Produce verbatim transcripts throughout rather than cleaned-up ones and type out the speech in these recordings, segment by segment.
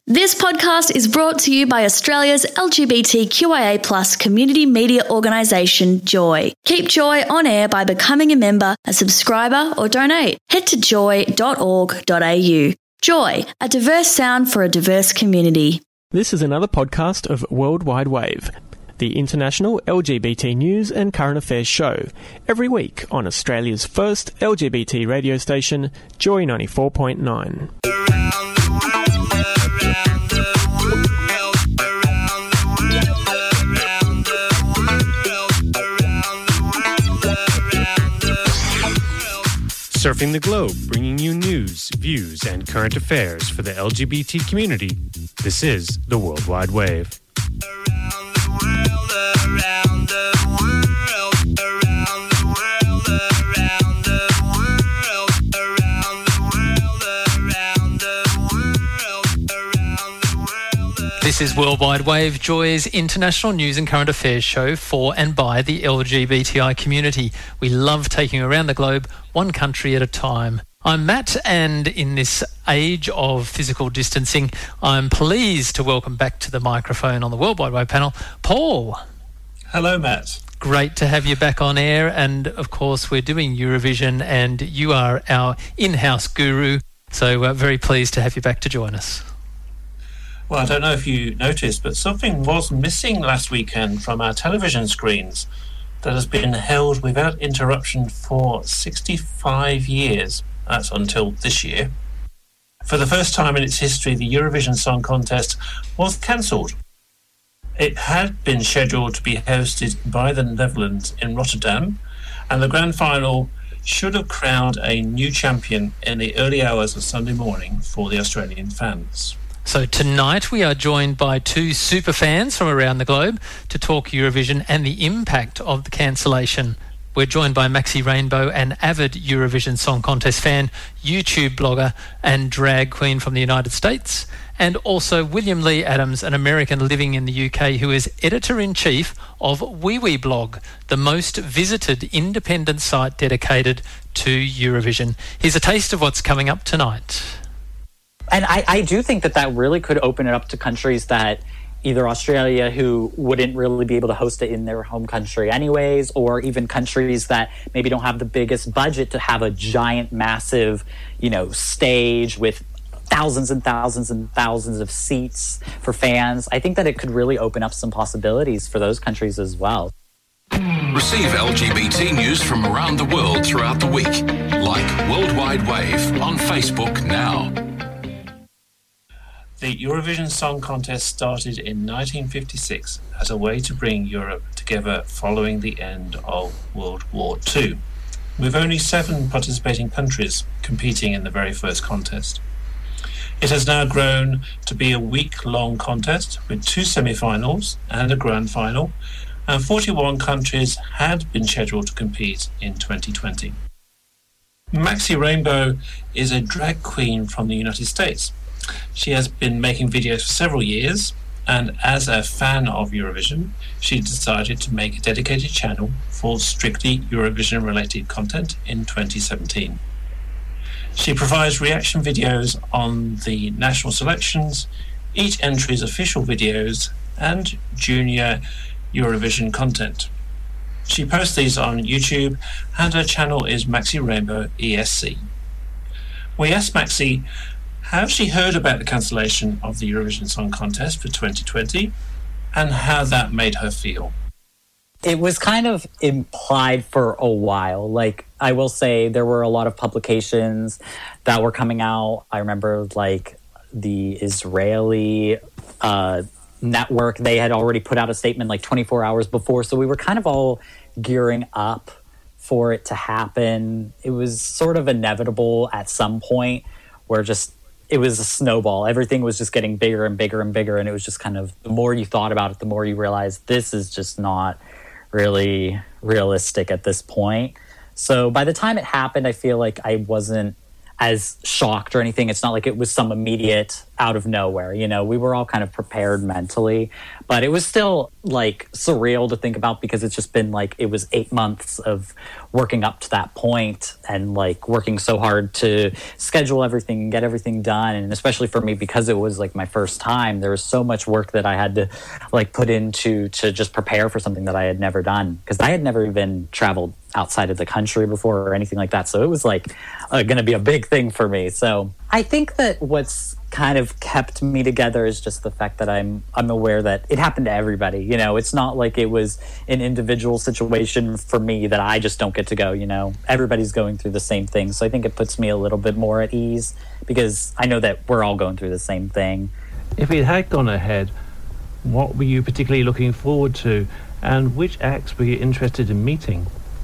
This podcast is brought to you by Australia's L G B T Q I A plus community media organisation, Joy. Keep Joy on air by becoming a member, a subscriber or donate. Head to joy dot org dot a u. Joy, a diverse sound for a diverse community. This is another podcast of World Wide Wave, the international L G B T news and current affairs show, every week on Australia's first L G B T radio station, Joy ninety-four point nine. Surfing the globe, bringing you news, views, and current affairs for the L G B T community. This is the World Wide Wave. Around the world, around the world, around the world, around the world, around the world, around the world, around the world. This is World Wide Wave, Joy's international news and current affairs show for and by the L G B T I community. We love taking you around the globe, one country at a time. I'm Matt, and in this age of physical distancing, I'm pleased to welcome back to the microphone on the World Wide Wave panel, Paul. Hello, Matt. Great to have you back on air, and of course we're doing Eurovision, and you are our in-house guru, so uh, very pleased to have you back to join us. Well, I don't know if you noticed, but something was missing last weekend from our television screens that has been held without interruption for sixty-five years. That's until this year. For the first time in its history, the Eurovision Song Contest was cancelled. It had been scheduled to be hosted by the Netherlands in Rotterdam, and the grand final should have crowned a new champion in the early hours of Sunday morning for the Australian fans. So tonight we are joined by two super fans from around the globe to talk Eurovision and the impact of the cancellation. We're joined by Maxi Rainbow, an avid Eurovision Song Contest fan, YouTube blogger and drag queen from the United States, and also William Lee Adams, an American living in the U K who is editor-in-chief of Wee Wee Blog, the most visited independent site dedicated to Eurovision. Here's a taste of what's coming up tonight. And I, I do think that that really could open it up to countries that either Australia, who wouldn't really be able to host it in their home country anyways, or even countries that maybe don't have the biggest budget to have a giant, massive, you know, stage with thousands and thousands and thousands of seats for fans. I think that it could really open up some possibilities for those countries as well. Receive L G B T news from around the world throughout the week. Like World Wide Wave on Facebook now. The Eurovision Song Contest started in nineteen fifty-six as a way to bring Europe together following the end of World War Two, with only seven participating countries competing in the very first contest. It has now grown to be a week-long contest with two semi-finals and a grand final, and forty-one countries had been scheduled to compete in twenty twenty. Maxi Rainbow is a drag queen from the United States. She has been making videos for several years, and as a fan of Eurovision, she decided to make a dedicated channel for strictly Eurovision-related content in twenty seventeen. She provides reaction videos on the national selections, each entry's official videos, and junior Eurovision content. She posts these on YouTube, and her channel is Maxi Rainbow E S C. We asked Maxi how she heard about the cancellation of the Eurovision Song Contest for twenty twenty and how that made her feel. It was kind of implied for a while. Like, I will say there were a lot of publications that were coming out. I remember, like, the Israeli uh, network, they had already put out a statement like twenty-four hours before. So we were kind of all gearing up for it to happen. It was sort of inevitable at some point where just it was a snowball. Everything was just getting bigger and bigger and bigger. And it was just kind of, the more you thought about it, the more you realized this is just not really realistic at this point. So by the time it happened, I feel like I wasn't as shocked or anything. It's not like it was some immediate out of nowhere. You know, we were all kind of prepared mentally, but it was still like surreal to think about because it's just been like, it was eight months of working up to that point and like working so hard to schedule everything and get everything done. And especially for me, because it was like my first time, there was so much work that I had to like put into to just prepare for something that I had never done, because I had never even traveled outside of the country before or anything like that. So it was like uh, going to be a big thing for me. So I think that what's kind of kept me together is just the fact that I'm I'm aware that it happened to everybody. You know, it's not like it was an individual situation for me that I just don't get to go. You know, everybody's going through the same thing. So I think it puts me a little bit more at ease because I know that we're all going through the same thing. If it had gone ahead, what were you particularly looking forward to, and which acts were you interested in meeting?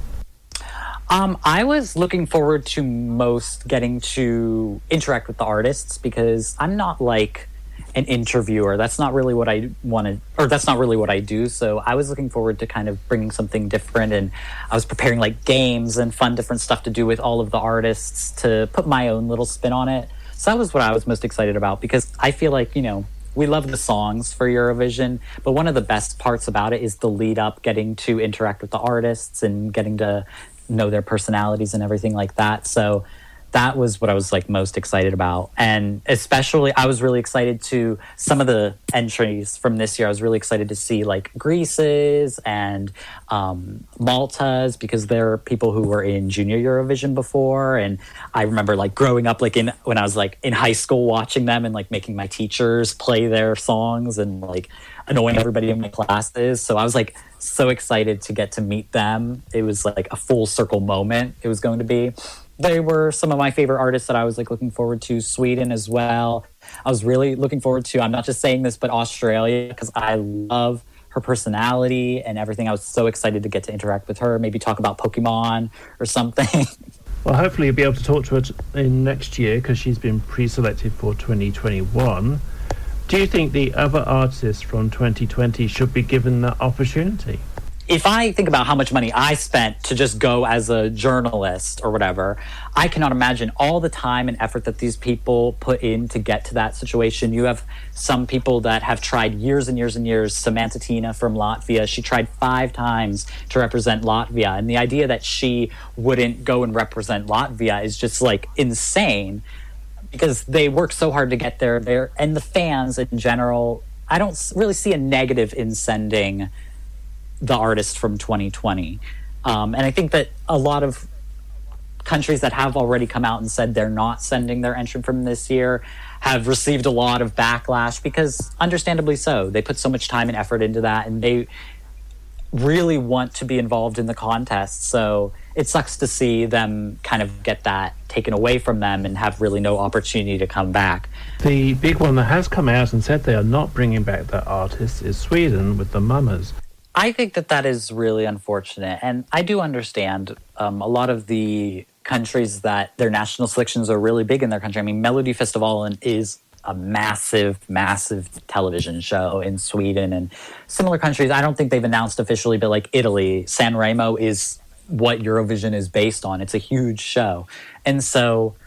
Um, I was looking forward to most getting to interact with the artists because I'm not like an interviewer. That's not really what I wanted, or that's not really what I do. So I was looking forward to kind of bringing something different, and I was preparing like games and fun different stuff to do with all of the artists to put my own little spin on it. So that was what I was most excited about because I feel like, you know, we love the songs for Eurovision, but one of the best parts about it is the lead up, getting to interact with the artists and getting to know their personalities and everything like that. So that was what I was like most excited about. And especially I was really excited to some of the entries from this year. I was really excited to see like Greece's and um, Malta's, because they're people who were in Junior Eurovision before. And I remember like growing up, like in when I was like in high school, watching them and like making my teachers play their songs and like annoying everybody in my classes. So I was like so excited to get to meet them. It was like a full circle moment it was going to be. They were some of my favorite artists that I was like looking forward to. Sweden as well. I was really looking forward to, I'm not just saying this, but Australia, because I love her personality and everything. I was so excited to get to interact with her, maybe talk about Pokemon or something. Well, hopefully you'll be able to talk to her t- in next year because she's been pre-selected for twenty twenty-one. Do you think the other artists from twenty twenty should be given that opportunity? If I think about how much money I spent to just go as a journalist or whatever, I cannot imagine all the time and effort that these people put in to get to that situation. You have some people that have tried years and years and years. Samantha Tina from Latvia, she tried five times to represent Latvia. And the idea that she wouldn't go and represent Latvia is just like insane, because they worked so hard to get there. There and the fans in general, I don't really see a negative in sending the artist from twenty twenty. Um, and I think that a lot of countries that have already come out and said they're not sending their entrant from this year have received a lot of backlash, because understandably so. They put so much time and effort into that, and they really want to be involved in the contest. So it sucks to see them kind of get that taken away from them and have really no opportunity to come back. The big one that has come out and said they are not bringing back that artist is Sweden with the Mamas. I think that that is really unfortunate, and I do understand um, a lot of the countries that their national selections are really big in their country. I mean, Melodifestivalen is a massive, massive television show in Sweden and similar countries. I don't think they've announced officially, but like Italy, Sanremo is what Eurovision is based on. It's a huge show. And so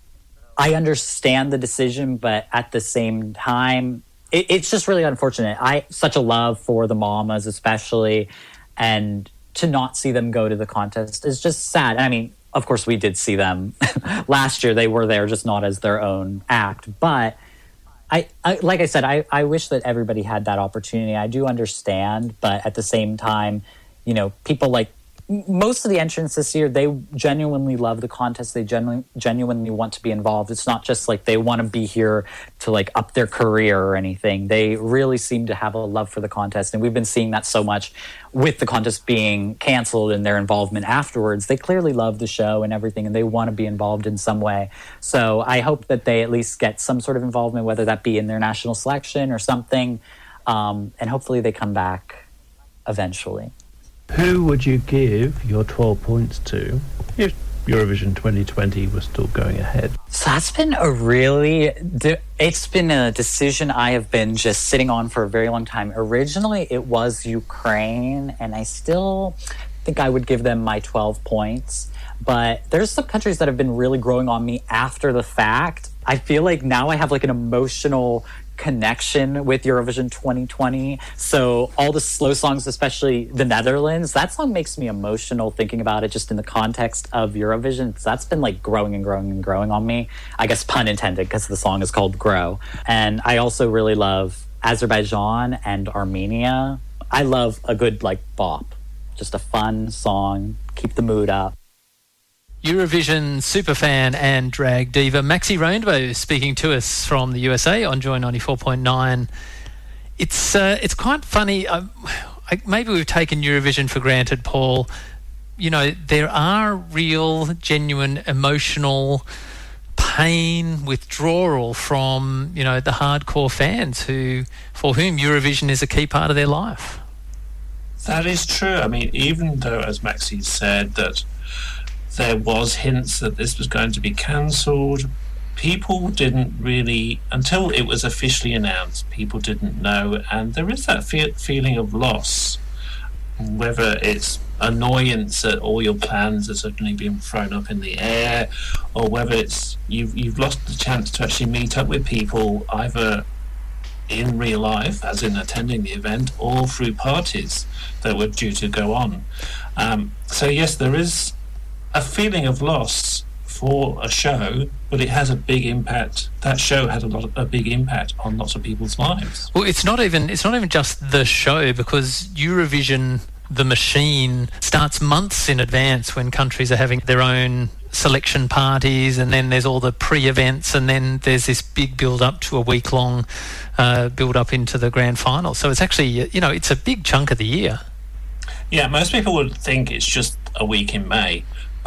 I understand the decision, but at the same time, it, it's just really unfortunate. I such a love for the Mamas especially, and to not see them go to the contest is just sad. I mean, of course, we did see them last year. They were there, just not as their own act. But I, I like I said, I, I wish that everybody had that opportunity. I do understand, but at the same time, you know, people like most of the entrants this year, they genuinely love the contest. They genuinely genuinely want to be involved. It's not just like they want to be here to like up their career or anything. They really seem to have a love for the contest. And we've been seeing that so much with the contest being canceled and their involvement afterwards. They clearly love the show and everything, and they want to be involved in some way. So I hope that they at least get some sort of involvement, whether that be in their national selection or something. Um, and hopefully they come back eventually. Who would you give your twelve points to if Eurovision twenty twenty was still going ahead? So that's been a really, de- it's been a decision I have been just sitting on for a very long time. Originally, it was Ukraine, and I still think I would give them my twelve points. But there's some countries that have been really growing on me after the fact, I feel like now I have like an emotional connection with Eurovision twenty twenty. So all the slow songs, especially the Netherlands, that song makes me emotional thinking about it just in the context of Eurovision. So that's been like growing and growing and growing on me. I guess pun intended, because the song is called Grow. And I also really love Azerbaijan and Armenia. I love a good like bop, just a fun song, keep the mood up. Eurovision superfan and drag diva Maxi Rainbow speaking to us from the U S A on Joy ninety-four point nine. It's uh, it's quite funny. I, I, maybe we've taken Eurovision for granted, Paul. You know, there are real, genuine, emotional pain, withdrawal from, you know, the hardcore fans who, for whom Eurovision is a key part of their life. That is true. I mean, even though, as Maxi said, that there was hints that this was going to be cancelled, people didn't really, until it was officially announced, people didn't know. And there is that fe- feeling of loss, whether it's annoyance that all your plans are suddenly being thrown up in the air, or whether it's you've, you've lost the chance to actually meet up with people either in real life, as in attending the event, or through parties that were due to go on. Um, so yes, there is a feeling of loss for a show, but it has a big impact. That show had a lot of, a big impact on lots of people's lives. Well, it's not even it's not even just the show, because Eurovision, the machine, starts months in advance when countries are having their own selection parties, and then there's all the pre-events, and then there's this big build-up to a week-long uh, build-up into the grand final. So it's actually, you know, it's a big chunk of the year. Yeah, most people would think it's just a week in May.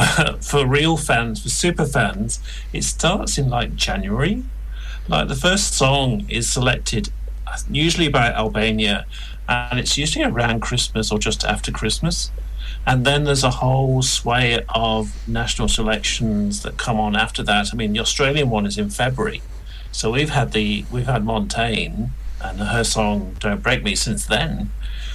For real fans, for super fans, it starts in like January. Like the first song is selected usually by Albania, and it's usually around Christmas or just after Christmas. And then there's a whole sway of national selections that come on after that. I mean, the Australian one is in February. So we've had the we've had Montaigne and her song Don't Break Me since then.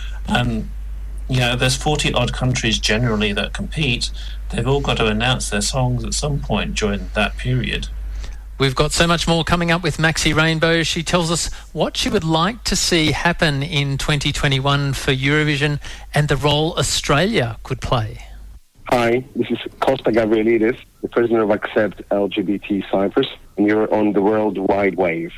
And you know, there's forty odd countries generally that compete. They've all got to announce their songs at some point during that period. We've got so much more coming up with Maxi Rainbow. She tells us what she would like to see happen in twenty twenty-one for Eurovision and the role Australia could play. Hi, this is Costa Gabrielidis, the president of Accept L G B T Cyprus, and you're on the World Wide Wave.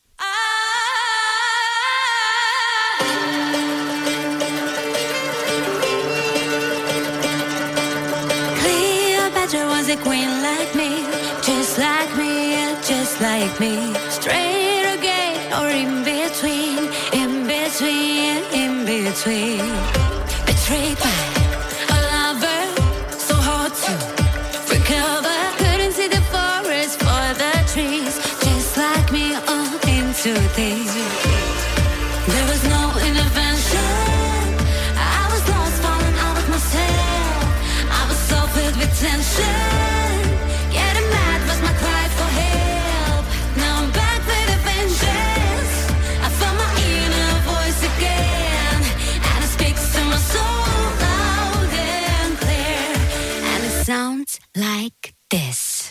Cleopatra was a queen like me, just like me, just like me. Straight or gay or in between, in between, in between. Betrayed by a lover, so hard to recover. Couldn't see the forest for the trees, just like me, all into these. There was no intervention. I was lost, falling out of myself. I was so filled with tension. Getting mad was my cry for help. Now I'm back with a vengeance. I found my inner voice again, and it speaks to my soul loud and clear. And it sounds like this.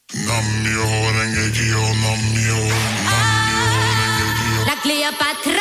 La Cleopatra.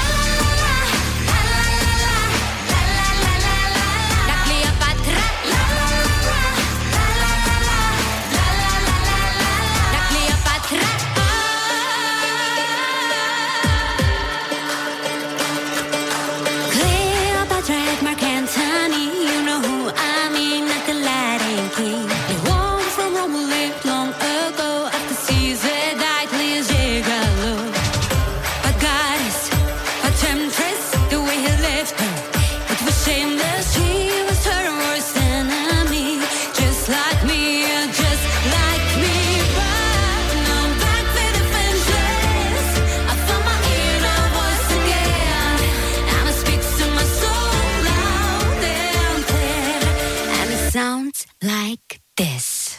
Sounds like this.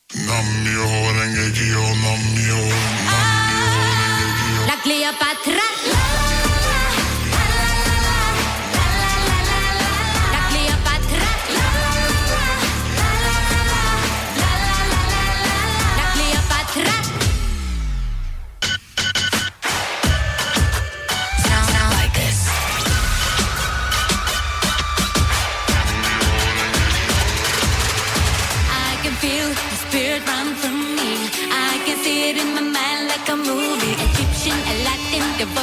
La Cleopatra. La Cleopatra. La Cleopatra.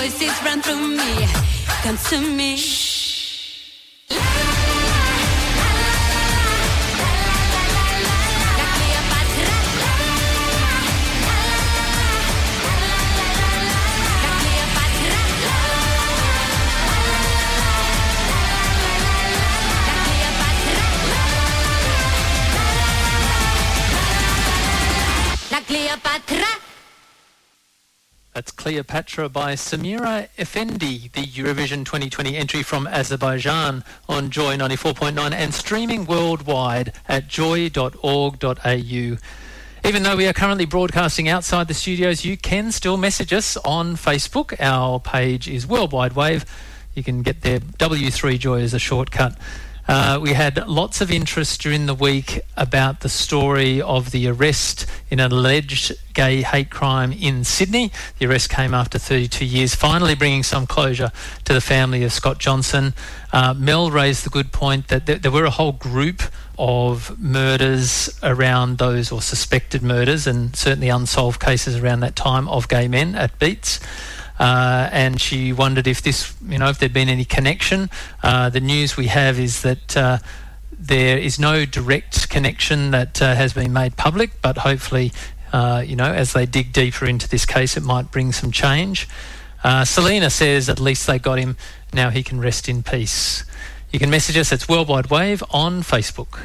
voices run through me. Come to me. Cleopatra. That's Cleopatra by Samira Effendi, the Eurovision twenty twenty entry from Azerbaijan on Joy ninety-four point nine and streaming worldwide at joy dot org dot a u. Even though we are currently broadcasting outside the studios, you can still message us on Facebook. Our page is Worldwide Wave. You can get there, W three Joy as a shortcut. Uh, we had lots of interest during the week about the story of the arrest in an alleged gay hate crime in Sydney. The arrest came after thirty-two years, finally bringing some closure to the family of Scott Johnson. Uh, Mel raised the good point that there, there were a whole group of murders around those, or suspected murders, and certainly unsolved cases around that time of gay men at Beats. Uh, and she wondered if this, you know, if there'd been any connection. Uh, the news we have is that uh, there is no direct connection that uh, has been made public, but hopefully, uh, you know, as they dig deeper into this case, it might bring some change. Uh, Selena says at least they got him, now he can rest in peace. You can message us, it's Worldwide Wave on Facebook.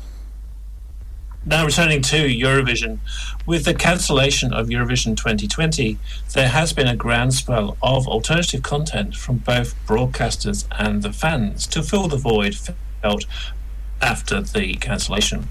Now returning to Eurovision, with the cancellation of Eurovision twenty twenty, there has been a groundswell of alternative content from both broadcasters and the fans to fill the void felt after the cancellation.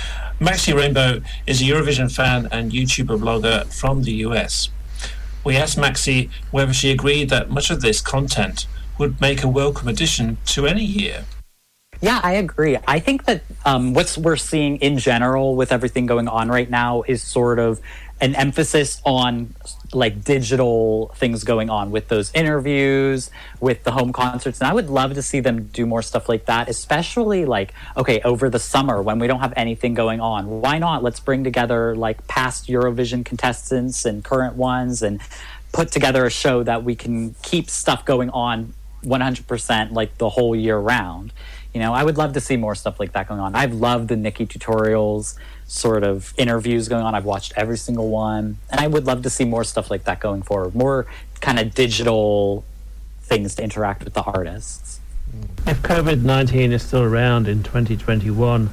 Maxi Rainbow is a Eurovision fan and YouTuber blogger from the U S. We asked Maxi whether she agreed that much of this content would make a welcome addition to any year. Yeah, I agree. I think that um, what we're seeing in general with everything going on right now is sort of an emphasis on like digital things going on with those interviews, with the home concerts. And I would love to see them do more stuff like that, especially like, okay, over the summer when we don't have anything going on. Why not? Let's bring together like past Eurovision contestants and current ones and put together a show that we can keep stuff going on one hundred percent like the whole year round. You know, I would love to see more stuff like that going on. I've loved the Nikki tutorials sort of interviews going on. I've watched every single one. And I would love to see more stuff like that going forward. More kind of digital things to interact with the artists. If COVID nineteen is still around in twenty twenty-one,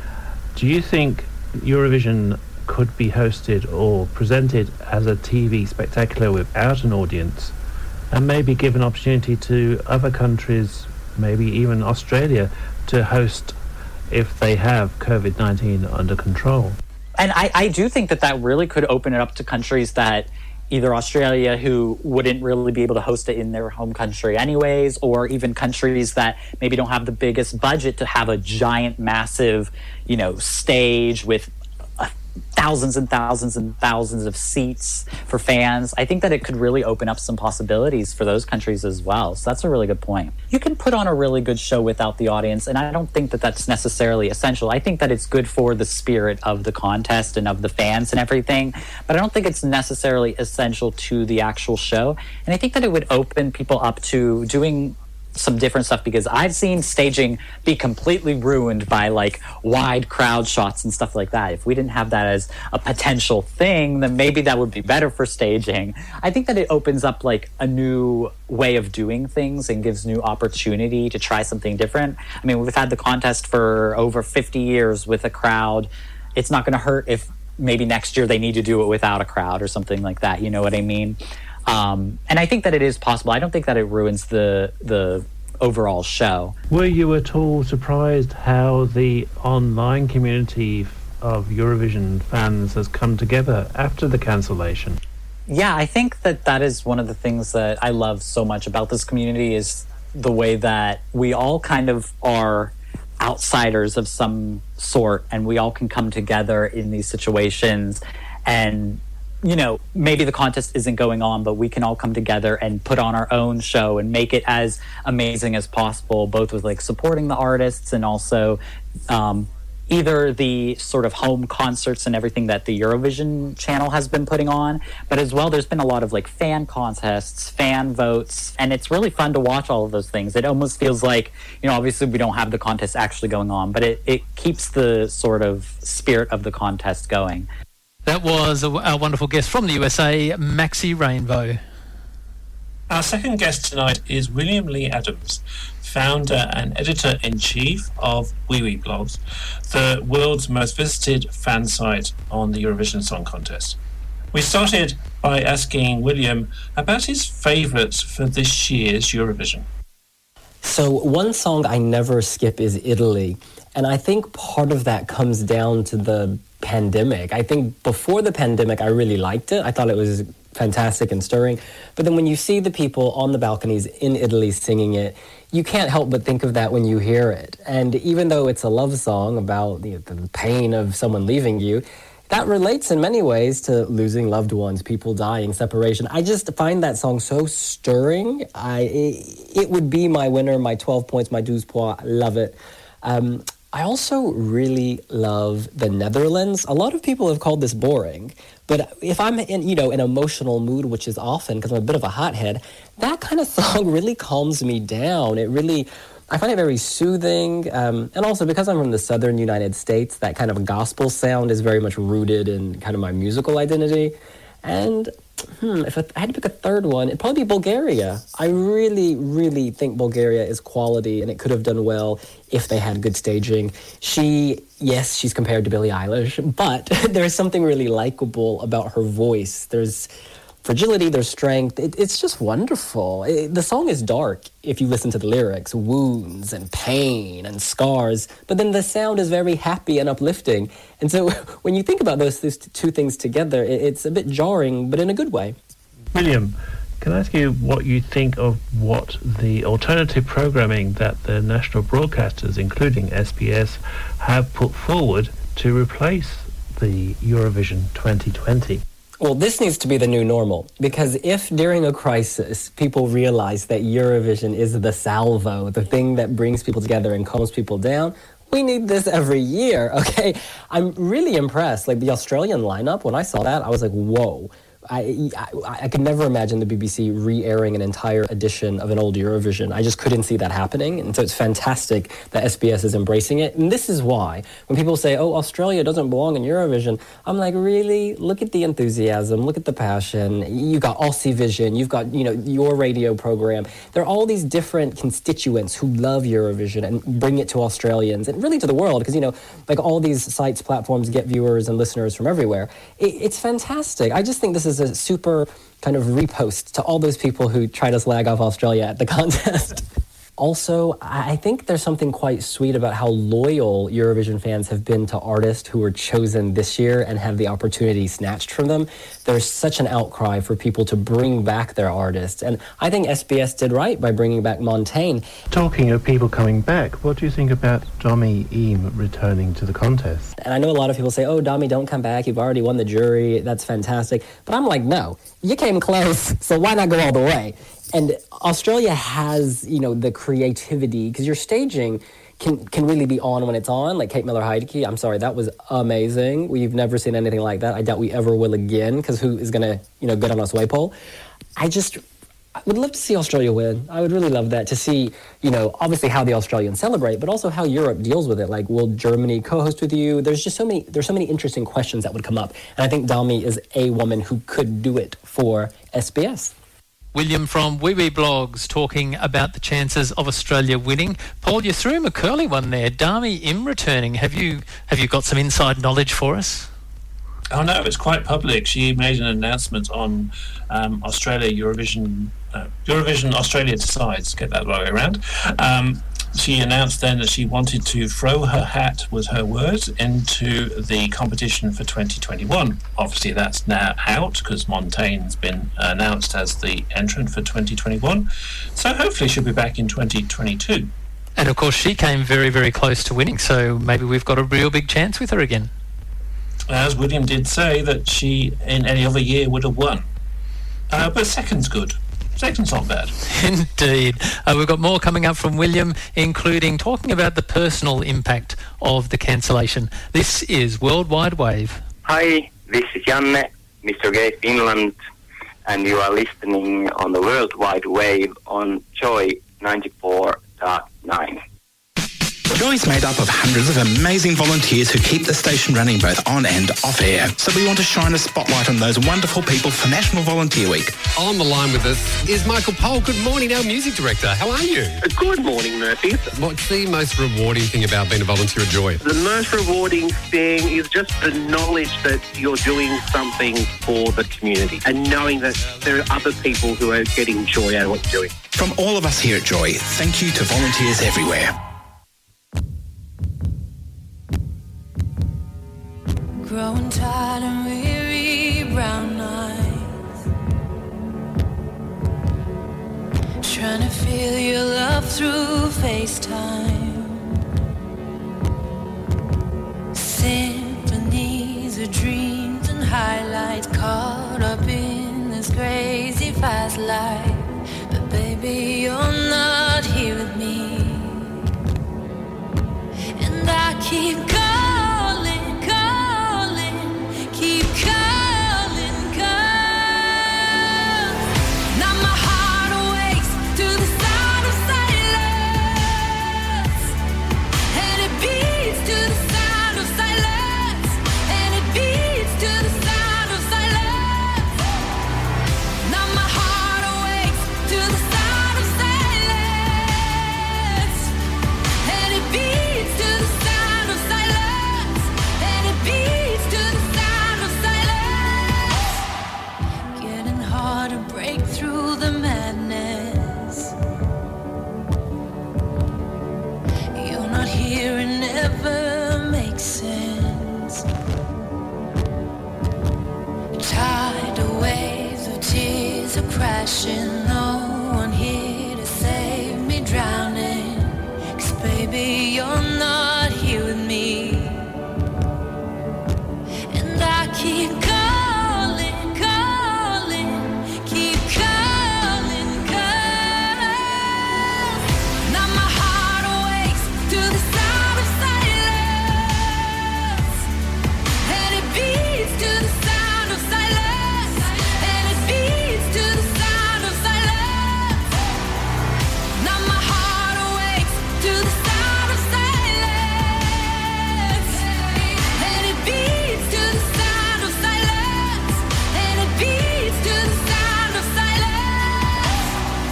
do you think Eurovision could be hosted or presented as a T V spectacular without an audience, and maybe give an opportunity to other countries, maybe even Australia, to host if they have COVID nineteen under control? And I, I do think that that really could open it up to countries that either Australia, who wouldn't really be able to host it in their home country anyways, or even countries that maybe don't have the biggest budget to have a giant, massive, you know, stage with uh, thousands and thousands and thousands of seats for fans. I think that it could really open up some possibilities for those countries as well. So that's a really good point. You can put on a really good show without the audience, and I don't think that that's necessarily essential. I think that it's good for the spirit of the contest and of the fans and everything, but I don't think it's necessarily essential to the actual show. And I think that it would open people up to doing some different stuff, because I've seen staging be completely ruined by like wide crowd shots and stuff like that. If we didn't have that as a potential thing, then maybe that would be better for staging. I think that it opens up like a new way of doing things and gives new opportunity to try something different. I mean, we've had the contest for over fifty years with a crowd. It's not going to hurt if maybe next year they need to do it without a crowd or something like that. You know what I mean? Um, and I think that it is possible. I don't think that it ruins the the overall show. Were you at all surprised how the online community of Eurovision fans has come together after the cancellation? Yeah, I think that that is one of the things that I love so much about this community, is the way that we all kind of are outsiders of some sort, and we all can come together in these situations. And you know, maybe the contest isn't going on, but we can all come together and put on our own show and make it as amazing as possible, both with like supporting the artists and also, um, either the sort of home concerts and everything that the Eurovision channel has been putting on, but as well there's been a lot of like fan contests, fan votes, and it's really fun to watch all of those things. It almost feels like, you know, obviously we don't have the contest actually going on, but it, it keeps the sort of spirit of the contest going. That was a, our wonderful guest from the U S A, Maxi Rainbow. Our second guest tonight is William Lee Adams, founder and editor-in-chief of Wee Wee Blogs, the world's most visited fan site on the Eurovision Song Contest. We started by asking William about his favourites for this year's Eurovision. So one song I never skip is Italy, and I think part of that comes down to the pandemic. I think before the pandemic I really liked it. I thought it was fantastic and stirring. But then when you see the people on the balconies in Italy singing it, you can't help but think of that when you hear it. And even though it's a love song about, you know, the pain of someone leaving you, that relates in many ways to losing loved ones, people dying, separation. I just find that song so stirring. I it, it would be my winner, my twelve points, my douze points. I love it. Um, I also really love the Netherlands. A lot of people have called this boring, but if I'm in, you know, an emotional mood, which is often because I'm a bit of a hothead, that kind of song really calms me down. It really, I find it very soothing. Um, and also because I'm from the southern United States, that kind of gospel sound is very much rooted in kind of my musical identity. And hmm, if I had to pick a third one, it'd probably be Bulgaria. I really, really think Bulgaria is quality, and it could have done well if they had good staging. She, yes, she's compared to Billie Eilish, but there's something really likable about her voice. There's fragility, there's strength. It, it's just wonderful. It, the song is dark if you listen to the lyrics, wounds and pain and scars, but then the sound is very happy and uplifting. And so when you think about those, those two things together, it, it's a bit jarring, but in a good way. William, can I ask you what you think of what the alternative programming that the national broadcasters, including S B S, have put forward to replace the Eurovision twenty twenty? Well, this needs to be the new normal, because if during a crisis people realize that Eurovision is the salvo, the thing that brings people together and calms people down, we need this every year, okay? I'm really impressed. Like the Australian lineup, when I saw that, I was like, whoa. I, I, I could never imagine the B B C re-airing an entire edition of an old Eurovision. I just couldn't see that happening. And so it's fantastic that S B S is embracing it. And this is why, when people say, oh, Australia doesn't belong in Eurovision, I'm like, really? Look at the enthusiasm. Look at the passion. You've got Aussie Vision. You've got, you know, your radio program. There are all these different constituents who love Eurovision and bring it to Australians and really to the world, because, you know, like all these sites, platforms get viewers and listeners from everywhere. It, it's fantastic. I just think this is a super kind of repost to all those people who try to slag off Australia at the contest. Also, I think there's something quite sweet about how loyal Eurovision fans have been to artists who were chosen this year and have the opportunity snatched from them. There's such an outcry for people to bring back their artists. And I think S B S did right by bringing back Montaigne. Talking of people coming back, what do you think about Dami Im returning to the contest? And I know a lot of people say, oh, Dami, don't come back. You've already won the jury. That's fantastic. But I'm like, no, you came close, so why not go all the way? And Australia has, you know, the creativity, because your staging can can really be on when it's on, like Kate Miller-Heidke. I'm sorry, that was amazing. We've never seen anything like that. I doubt we ever will again, because who is going to, you know, get on a sway pole? I just I would love to see Australia win. I would really love that, to see, you know, obviously how the Australians celebrate, but also how Europe deals with it. Like, will Germany co-host with you? There's just so many, there's so many interesting questions that would come up. And I think Dami is a woman who could do it for S B S. William from Wee Wee Blogs talking about the chances of Australia winning. Paul, you threw him a curly one there. Dami Im returning. Have you have you got some inside knowledge for us? Oh no, it's quite public. She made an announcement on um, Australia Eurovision. Uh, Eurovision Australia Decides. Get that right way around. Um, she announced then that she wanted to throw her hat, was her words, into the competition for twenty twenty-one. Obviously, that's now out because Montaigne's been announced as the entrant for twenty twenty-one. So hopefully she'll be back in twenty twenty-two. And of course, she came very, very close to winning. So maybe we've got a real big chance with her again. As William did say, that she in any other year would have won. Uh, but second's good. Second's not bad. Indeed. Uh, we've got more coming up from William, including talking about the personal impact of the cancellation. This is Worldwide Wave. Hi, this is Janne, Mister Gay Finland, and you are listening on the World Wide Wave on Joy ninety-four point nine. Joy's made up of hundreds of amazing volunteers who keep the station running both on and off air. So we want to shine a spotlight on those wonderful people for National Volunteer Week. On the line with us is Michael Pohl. Good morning, our music director. How are you? Good morning, Murphy. What's the most rewarding thing about being a volunteer at Joy? The most rewarding thing is just the knowledge that you're doing something for the community and knowing that there are other people who are getting joy out of what you're doing. From all of us here at Joy, thank you to volunteers everywhere. Growing tired and weary, brown eyes, trying to feel your love through FaceTime. Symphonies of dreams and highlights, caught up in this crazy fast life. But baby, you're not here with me, and I keep going. Crashing, no one here to save me drowning. 'Cause baby, you're not here with me, and I keep calling, calling, keep calling, 'cause now my heart awakes to the sound of silence, and it beats to the sound of silence, and it beats to the sound of silence. Now my heart awakes to the sound of silence, and it beats to the sound of silence, and it beats to the sound of silence.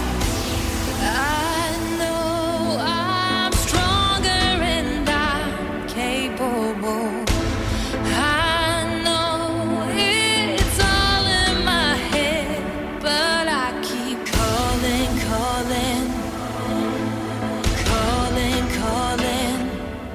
I know I'm stronger and I'm capable. I know it's all in my head, but I keep calling, calling, calling, calling.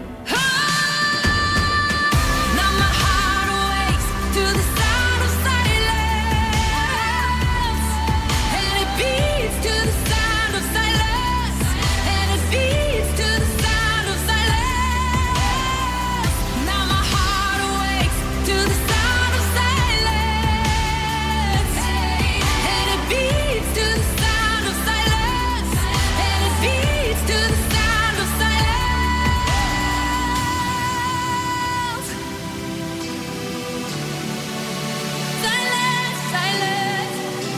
Now my heart awakes to the sound of silence, and it beats to the sound of silence, and it beats to the sound of silence. Now my heart awakes to the sound of silence, and it beats to the sound of silence, and it beats to the sound of silence. Silence, silence.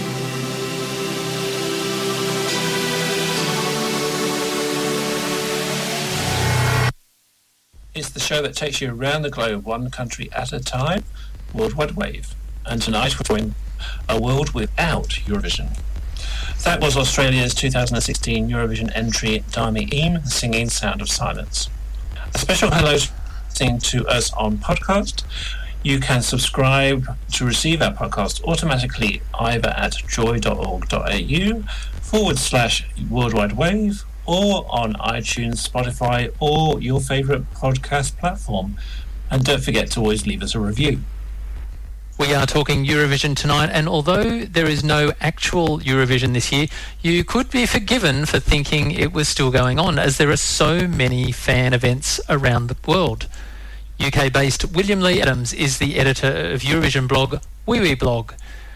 It's the show that takes you around the globe, one country at a time, Worldwide Wave. And tonight we're doing a world without Eurovision. That was Australia's two thousand sixteen Eurovision entry, Dami Im, singing Sound of Silence. A special hello to listening to us on podcast. You can subscribe to receive our podcast automatically either at joy.org.au forward slash worldwide wave or on iTunes, Spotify, or your favourite podcast platform. And don't forget to always leave us a review. We are talking Eurovision tonight, and although there is no actual Eurovision this year, you could be forgiven for thinking it was still going on, as there are so many fan events around the world. U K-based William Lee Adams is the editor of Eurovision blog Wee Wee Blog.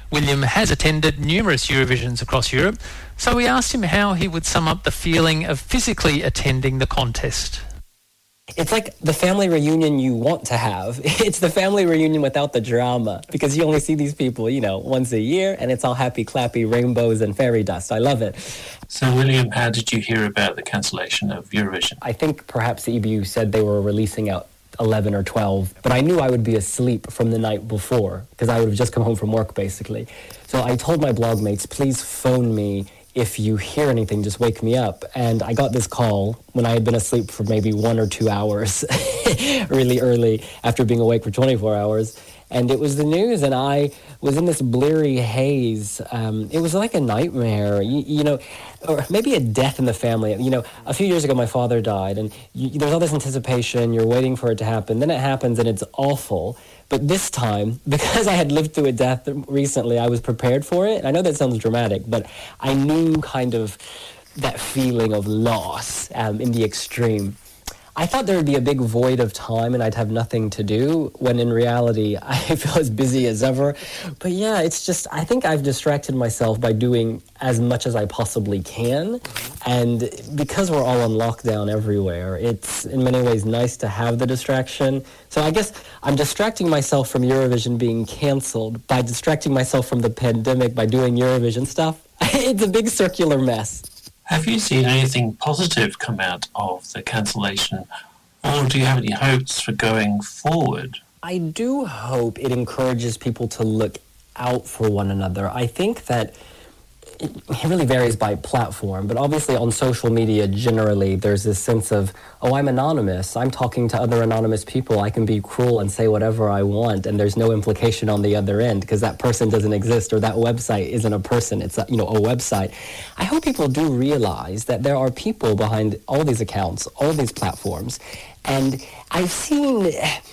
William has attended numerous Eurovisions across Europe, so we asked him how he would sum up the feeling of physically attending the contest. It's like the family reunion you want to have. It's the family reunion without the drama, because you only see these people, you know, once a year, and it's all happy, clappy, rainbows and fairy dust. I love it. So, William, how did you hear about the cancellation of Eurovision? I think perhaps the E B U said they were releasing out eleven or twelve, but I knew I would be asleep from the night before, because I would have just come home from work, basically. So I told my blog mates, please phone me if you hear anything, just wake me up. And I got this call when I had been asleep for maybe one or two hours, really early, after being awake for twenty-four hours. And it was the news, and I was in this bleary haze. Um, it was like a nightmare, you, you know, or maybe a death in the family. You know, a few years ago, my father died, and you, there's all this anticipation. You're waiting for it to happen. Then it happens, and it's awful. But this time, because I had lived through a death recently, I was prepared for it. I know that sounds dramatic, but I knew kind of that feeling of loss um, in the extreme. I thought there would be a big void of time and I'd have nothing to do, when in reality, I feel as busy as ever. But yeah, it's just, I think I've distracted myself by doing as much as I possibly can. And because we're all on lockdown everywhere, it's in many ways nice to have the distraction. So I guess I'm distracting myself from Eurovision being canceled by distracting myself from the pandemic by doing Eurovision stuff. It's a big circular mess. Have you seen anything positive come out of the cancellation, or do you have any hopes for going forward? I do hope it encourages people to look out for one another. I think that it really varies by platform, but obviously on social media generally there's this sense of, oh, I'm anonymous, I'm talking to other anonymous people, I can be cruel and say whatever I want, and there's no implication on the other end because that person doesn't exist, or that website isn't a person, it's a, you know, a website. I hope people do realize that there are people behind all these accounts, all these platforms, and I've seen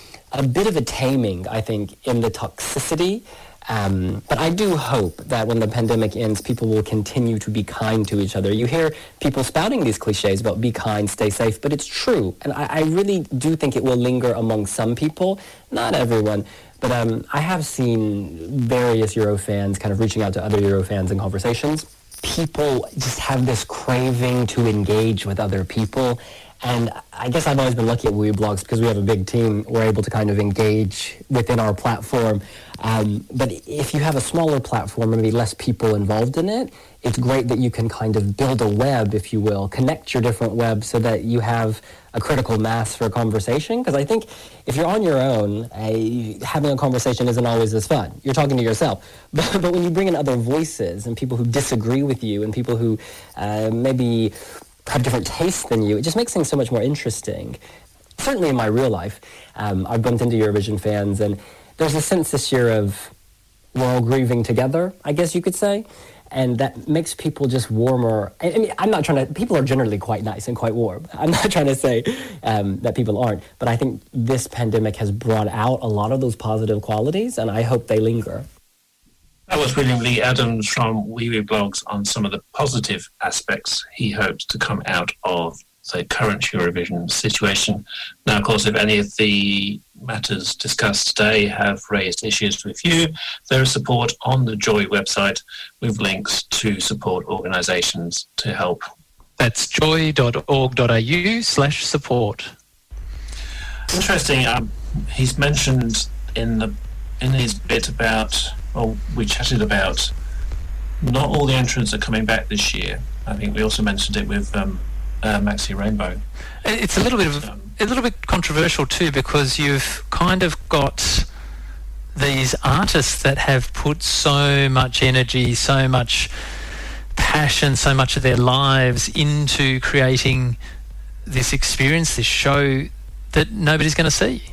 a bit of a taming, I think, in the toxicity. Um, but I do hope that when the pandemic ends, people will continue to be kind to each other. You hear people spouting these cliches about be kind, stay safe, but it's true. And I, I really do think it will linger among some people, not everyone. But um, I have seen various Euro fans kind of reaching out to other Euro fans in conversations. People just have this craving to engage with other people. And I guess I've always been lucky at Weblogs because we have a big team. We're able to kind of engage within our platform. Um, but if you have a smaller platform, maybe less people involved in it, it's great that you can kind of build a web, if you will, connect your different webs so that you have a critical mass for a conversation. Because I think if you're on your own, uh, having a conversation isn't always as fun. You're talking to yourself. But, but when you bring in other voices and people who disagree with you and people who uh, maybe have different tastes than you, it just makes things so much more interesting. Certainly in my real life, um, I've bumped into Eurovision fans, and there's a sense this year of we're all grieving together, I guess you could say, and that makes people just warmer. I mean, I'm not trying to, people are generally quite nice and quite warm. I'm not trying to say um, that people aren't, but I think this pandemic has brought out a lot of those positive qualities, and I hope they linger. That was William Lee Adams from Weblogs on some of the positive aspects he hopes to come out of the current Eurovision situation. Now, of course, if any of the matters discussed today have raised issues with you, there is support on the Joy website with links to support organisations to help. That's joy.org.au slash support. Interesting. Um, he's mentioned in the in his bit about, well, we chatted about not all the entrants are coming back this year. I think we also mentioned it with um, uh, Maxi Rainbow. It's a little bit of a little bit controversial too, because you've kind of got these artists that have put so much energy, so much passion, so much of their lives into creating this experience, this show that nobody's going to see.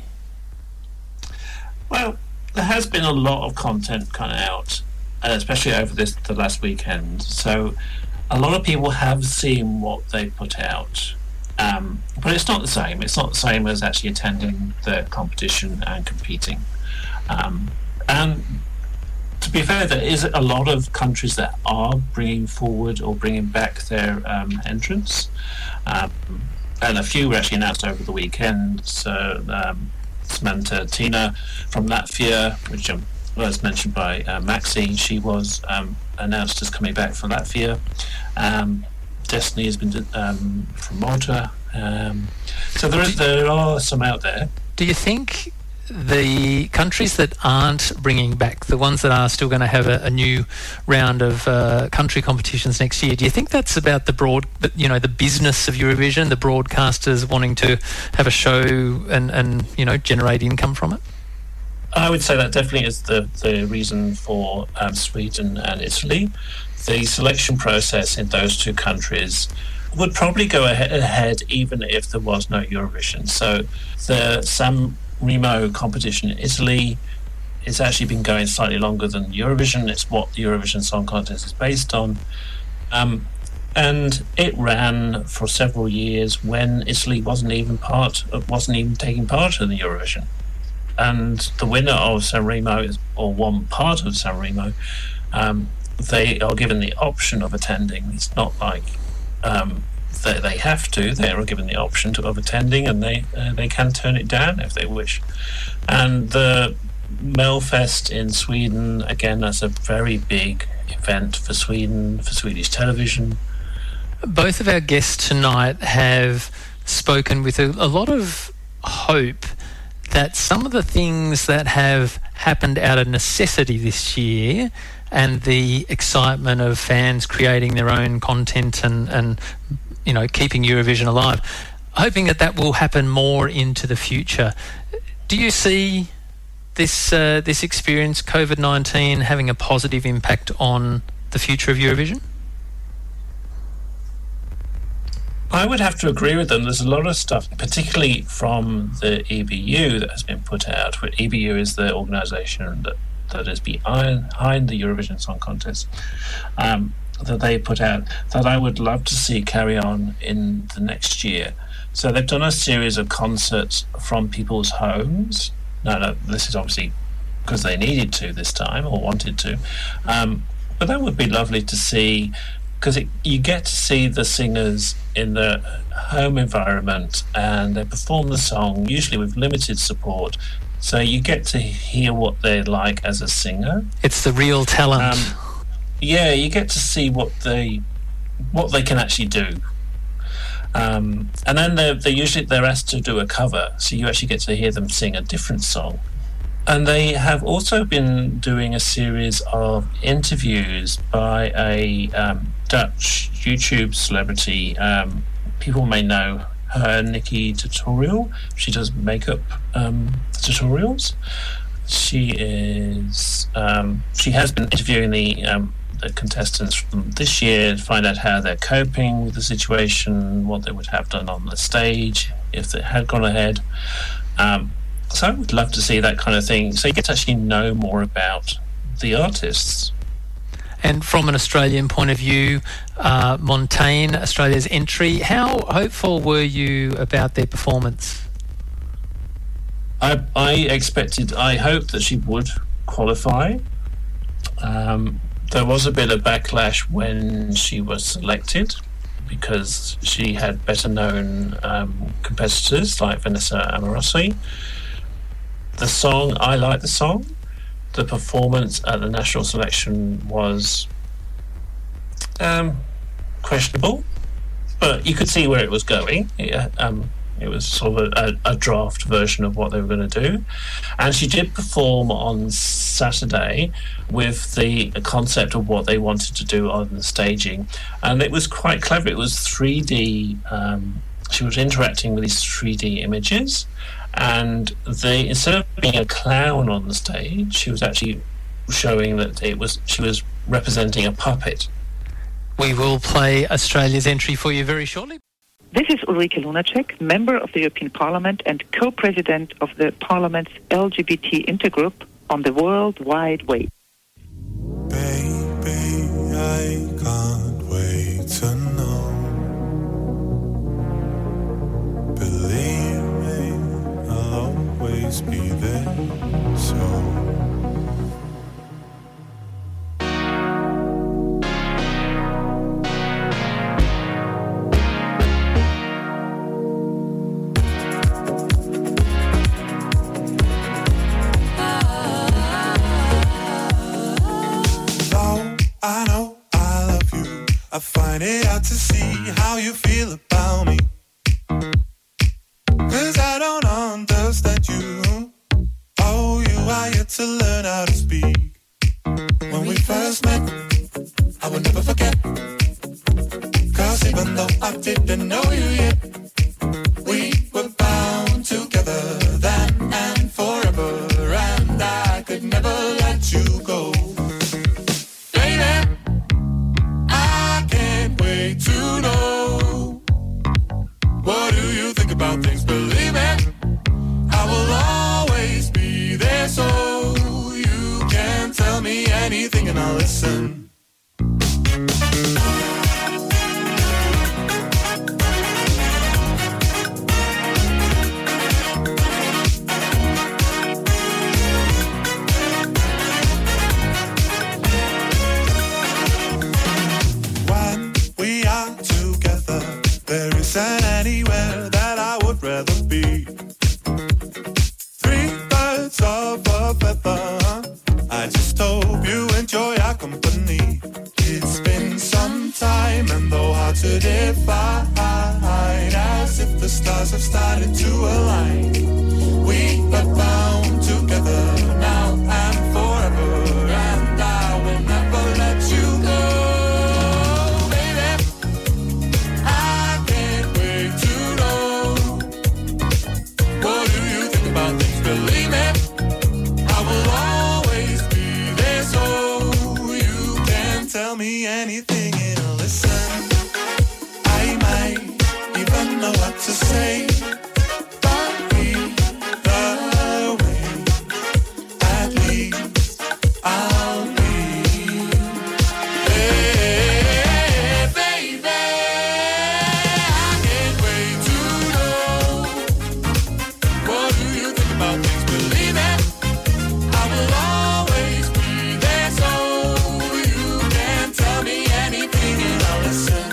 Well, there has been a lot of content kind of out, uh, especially over this the last weekend. So a lot of people have seen what they put out. Um, but it's not the same. It's not the same as actually attending the competition and competing. Um, and to be fair, there is a lot of countries that are bringing forward or bringing back their um, entrants. Um, and a few were actually announced over the weekend. So um, Samantha Tina from Latvia, which I'm as mentioned by uh, Maxi, she was um, announced as coming back from Latvia. Um, Destiny has been um, from Malta. Um, so there, is, there are some out there. Do you think the countries that aren't bringing back, the ones that are still going to have a, a new round of uh, country competitions next year, do you think that's about the broad, you know, the business of Eurovision, the broadcasters wanting to have a show and, and you know, generate income from it? I would say that definitely is the, the reason for um, Sweden and Italy. The selection process in those two countries would probably go ahead, ahead even if there was no Eurovision. So the San Remo competition in Italy, it's actually been going slightly longer than Eurovision. It's what the Eurovision Song Contest is based on. Um, and it ran for several years when Italy wasn't even part of, wasn't even taking part in the Eurovision. And the winner of San Remo, is, or one part of San Remo, um, they are given the option of attending. It's not like um, they, they have to. They are given the option to, of attending, and they uh, they can turn it down if they wish. And the Melfest in Sweden, again, that's a very big event for Sweden, for Swedish television. Both of our guests tonight have spoken with a, a lot of hope that some of the things that have happened out of necessity this year and the excitement of fans creating their own content and, and you know, keeping Eurovision alive, hoping that that will happen more into the future. Do you see this uh, this experience, COVID nineteen, having a positive impact on the future of Eurovision? I would have to agree with them. There's a lot of stuff, particularly from the E B U, that has been put out. E B U is the organisation that, that is behind, behind the Eurovision Song Contest, um, that they put out, that I would love to see carry on in the next year. So they've done a series of concerts from people's homes. No, no, this is obviously because they needed to this time, or wanted to. Um, but that would be lovely to see, because you get to see the singers in their home environment and they perform the song, usually with limited support. So you get to hear what they're like as a singer. It's the real talent. Um, yeah, you get to see what they what they can actually do. Um, and then they're, they're usually they're asked to do a cover, so you actually get to hear them sing a different song. And they have also been doing a series of interviews by a um, Dutch YouTube celebrity. Um, people may know her, Nikki Tutorial. She does makeup um, tutorials. She is. Um, she has been interviewing the um, the contestants from this year to find out how they're coping with the situation, what they would have done on the stage if they had gone ahead. Um, So I would love to see that kind of thing. So you get to actually know more about the artists. And from an Australian point of view, uh, Montaigne, Australia's entry, how hopeful were you about their performance? I, I expected, I hoped that she would qualify. Um, there was a bit of backlash when she was selected, because she had better known um, competitors like Vanessa Amorosi. The song, I like the song. The performance at the national selection was um, questionable, but you could see where it was going. It, um, it was sort of a, a draft version of what they were going to do. And she did perform on Saturday with the concept of what they wanted to do on the staging. And it was quite clever. It was three D. Um, she was interacting with these three D images. And they, instead of being a clown on the stage, she was actually showing that it was she was representing a puppet. We will play Australia's entry for you very shortly. This is Ulrike Lunacek, member of the European Parliament and co-president of the Parliament's L G B T intergroup on the World Wide Web. Baby, I can't wait to know. Believe me, I'll always be there, so see how you feel about me. 'Cause I don't understand you. Oh, you are yet to learn how to speak. When we first met, I will never forget. 'Cause even though I didn't know you yet, we were bound together then and forever, and I could never let you go. Baby, I can't wait to know. What do you think about things? Believe me, I will always be there, so you can tell me anything and I'll listen. There isn't anywhere that I would rather be. Three birds of a feather. I just hope you enjoy our company. It's been some time and though hard to define, as if the stars have started to align. We are bound together now and forever, and I will never let you go. Believe me, I will always be there, so you can tell me anything and I'll listen. I might even know what to say, but either way, at least I'll be. Hey, baby, I can't wait to know. What do you think about things? Believe me, I will always be there, so you can tell me anything and I'll listen.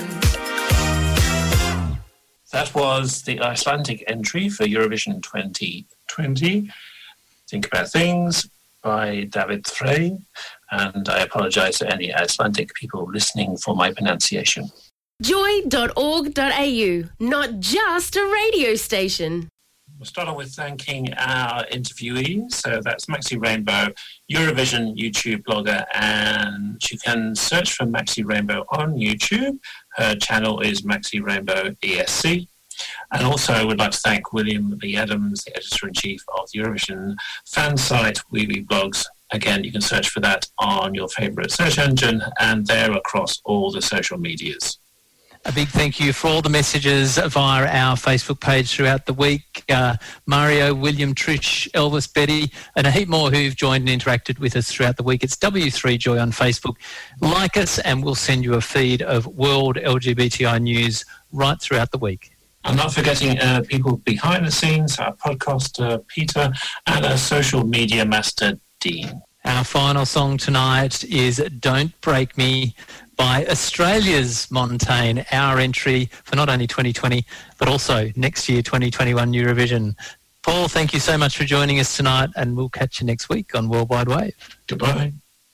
That was the Icelandic entry for Eurovision twenty twenty. Think About Things by David Frey, and I apologise to any Icelandic people listening for my pronunciation. joy dot org dot a u, not just a radio station. We'll start off with thanking our interviewees. So that's Maxi Rainbow, Eurovision YouTube blogger, and you can search for Maxi Rainbow on YouTube. Her channel is Maxi Rainbow E S C. And also I would like to thank William Lee Adams, the editor-in-chief of the Eurovision fan site, Wee Wee Blogs. Again, you can search for that on your favourite search engine, and they're across all the social medias. A big thank you for all the messages via our Facebook page throughout the week. Uh, Mario, William, Trish, Elvis, Betty, and a heap more who've joined and interacted with us throughout the week. It's W three Joy on Facebook. Like us and we'll send you a feed of World L G B T I news right throughout the week. I'm not forgetting uh, people behind the scenes, our podcaster Peter, and our social media master Dean. Our final song tonight is Don't Break Me by Australia's Montaigne, our entry for not only twenty twenty, but also next year, twenty twenty-one Eurovision. Paul, thank you so much for joining us tonight, and we'll catch you next week on Worldwide Wave. Goodbye.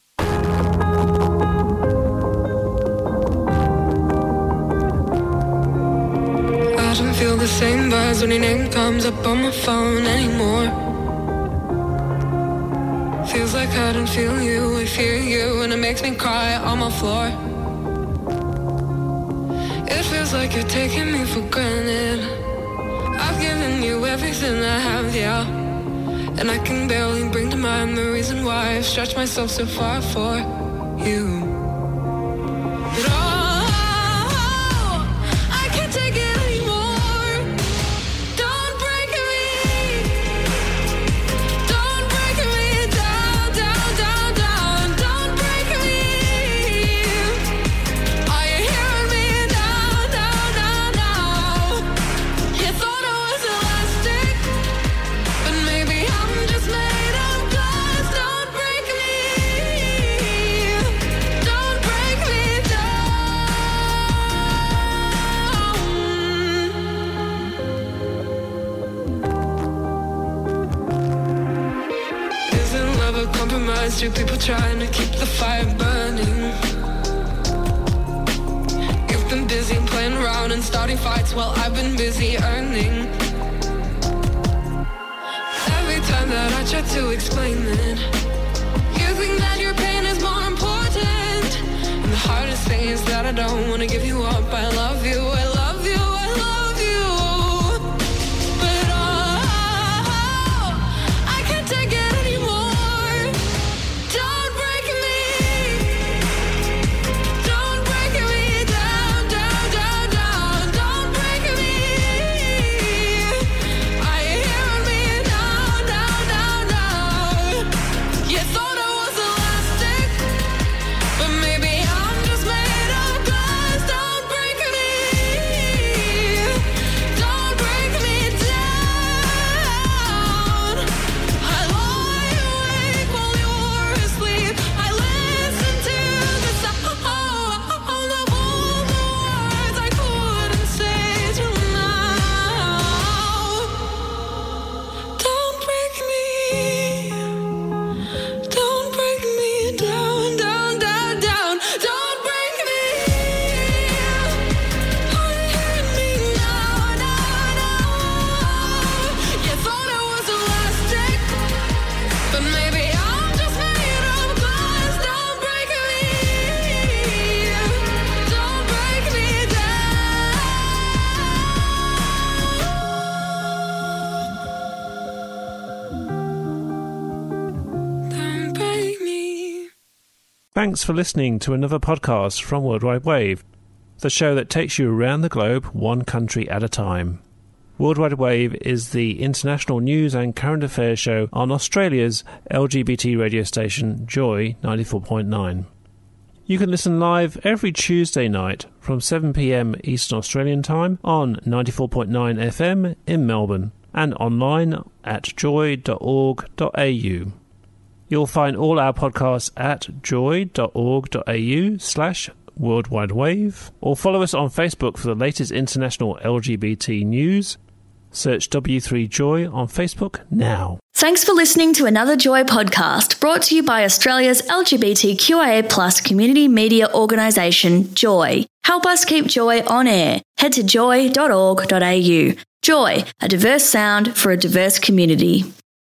I don't feel the same buzz when your name comes up on my phone anymore. Feels like I don't feel you, I fear you, and it makes me cry on my floor. It feels like you're taking me for granted. I've given you everything I have, yeah, and I can barely bring to mind the reason why I've stretched myself so far for you. But oh, I can't take it anymore. Don't break me. Don't break me down, down, down, down. Don't break me. Are you hearing me now, now, now, now? You thought I was elastic, but maybe I'm just made of glass. Don't break me. Don't break me down. Isn't love a compromise? Two people trying to keep the fire burning. You've been dizzy, playing around and starting fights while I've been busy earning. Every time that I try to explain it, you think that your pain is more important. And the hardest thing is that I don't want to give you up. I love you, I love you, I love you. But oh, I can't take it anymore. Don't break me. Don't break me down, down, down, down. Don't break me. Are you hearing me now, now, now, now? You thought I was elastic, but maybe I'm just made of glass. Don't break me. Don't break me down. I lie awake while you're asleep. I listen to the sound of all the words I couldn't say till now. Don't break me. Don't break me down, down, down, down. Don't break me. Are you hearing me now, now, now? You thought I was elastic, but maybe I'm just made of glass. Don't break me. Don't break me down. Don't break me. Thanks for listening to another podcast from World Wide Wave, the show that takes you around the globe one country at a time. World Wide Wave is the international news and current affairs show on Australia's L G B T radio station Joy ninety-four point nine. You can listen live every Tuesday night from seven p m Eastern Australian Time on ninety-four point nine F M in Melbourne and online at joy dot org dot a u. You'll find all our podcasts at joy dot org dot a u slash World Wide Wave, or follow us on Facebook for the latest international L G B T news. Search W three Joy on Facebook now. Thanks for listening to another Joy podcast brought to you by Australia's L G B T Q I A plus community media organisation, Joy. Help us keep Joy on air. Head to joy dot org dot a u. Joy, a diverse sound for a diverse community.